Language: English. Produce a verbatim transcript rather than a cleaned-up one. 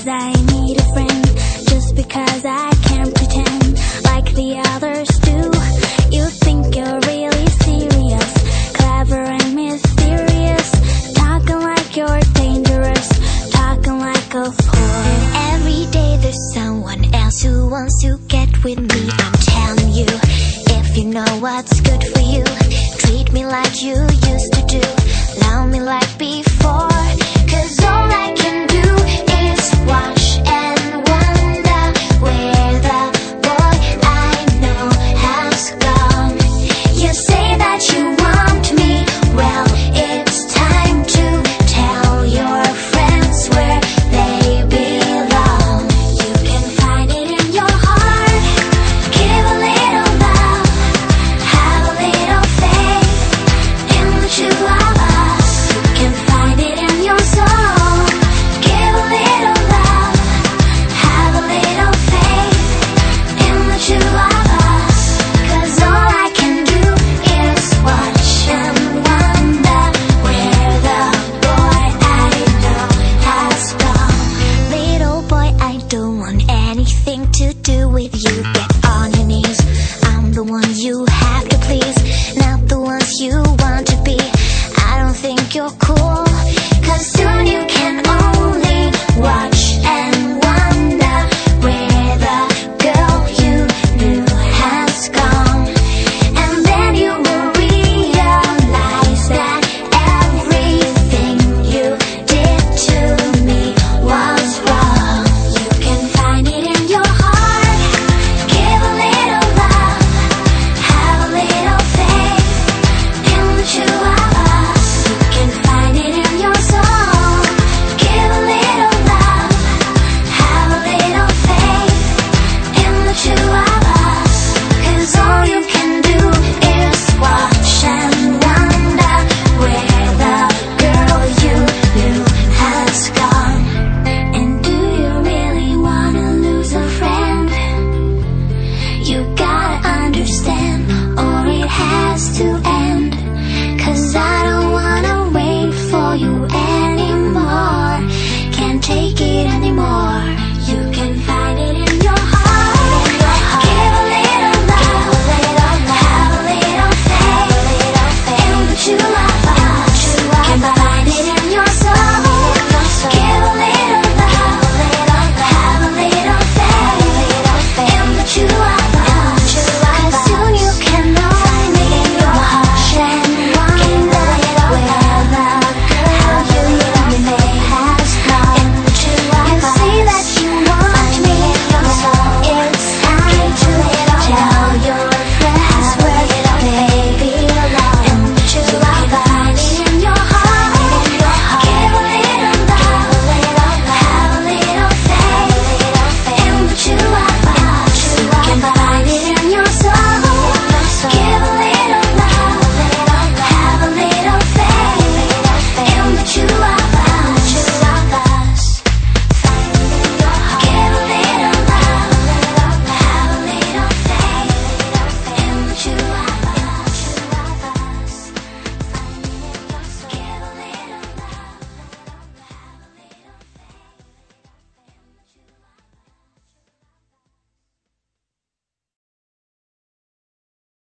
I need a friend, just because I can't pretend like the others do. You think you're really serious, clever and mysterious, talking like you're dangerous, talking like a fool. Every day there's someone else who wants to get with me. I'm telling you, if you know what's good for you, treat me like you used to do, love me like before. Cause all I can do is watch and wonder where the boy I know has gone. You say that you want me, well, it's time to tell your friends where they belong. You can find it in your heart, give a little love, have a little faith in the two of us. You can find it in your soul, give a little love, have a little faith in the two of us. Cause all I can do is watch and wonder where the boy I know has gone. Little boy, I don't want anything to do with you. Get on your knees, I'm the one you have to please, not the ones you want to be. I don't think you're cool, cause soon you can only watch